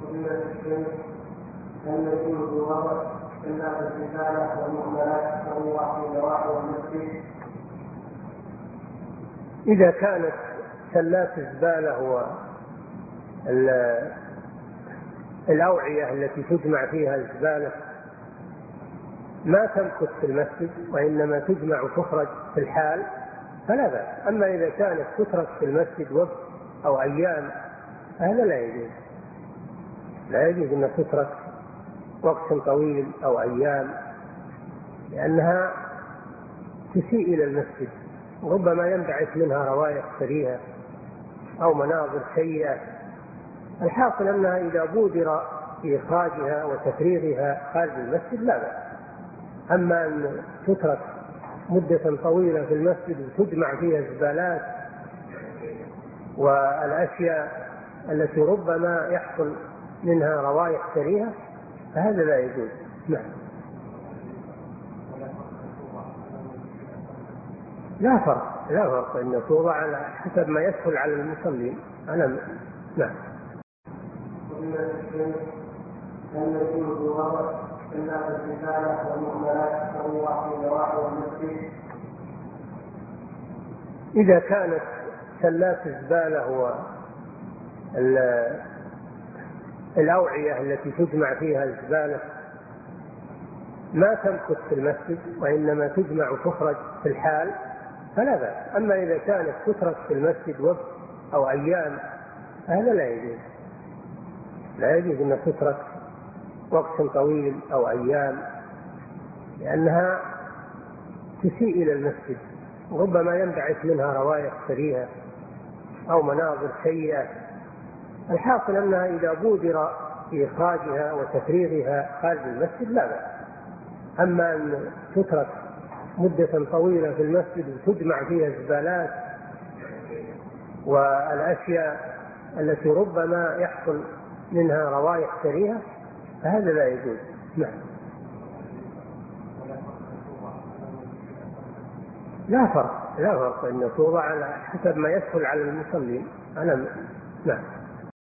هل يجوز وضع سلات الزبالة والمهملات الصغيرة في نواحي المسجد؟ إذا كانت سلات الزبالة والأوعية التي تجمع فيها الزبالة ما تمكث في المسجد وإنما تجمع وتخرج في الحال فلا بأس. أما إذا كانت تترك في المسجد وقت أو أيام هذا لا يجوز. لا يجوز أن تترك وقت طويل أو أيام، لأنها تسيء إلى المسجد، ربما ينبعث منها روائح كريهة أو مناظر سيئة. الحاصل أنها إذا بودر في إخراجها وتفريغها خارج المسجد لا بأس. أما أن تترك مدة طويلة في المسجد وتجمع فيها الزبالات والأشياء التي ربما يحصل منها روائح كريهة فهذا لا يجوز. نعم. لا فرق إن توضع على حسب ما يسهل على المصلين. نعم. هل يجوز وضع سلات الزبالة والمهملات الصغيرة في نواحي المسجد؟ إذا كانت سلات الزبالة والأوعية التي تجمع فيها الزبالة ما تمكث في المسجد وإنما تجمع وتخرج في الحال فلا بأس. أما إذا كانت تترك في المسجد وقت أو أيام هذا لا يجوز. لا يجوز أن تترك وقت طويل أو أيام، لأنها تسيء إلى المسجد، ربما ينبعث منها روائح كريهة أو مناظر سيئة. الحاصل أنها إذا بودر في إخراجها وتفريغها خارج المسجد لا بأس. أما أن تترك مدة طويلة في المسجد وتجمع فيها الزبالات والأشياء التي ربما يحصل منها روائح كريهة فهذا لا يجوز. نعم. لا فرق إن توضع على حسب ما يسهل على المصلين. نعم.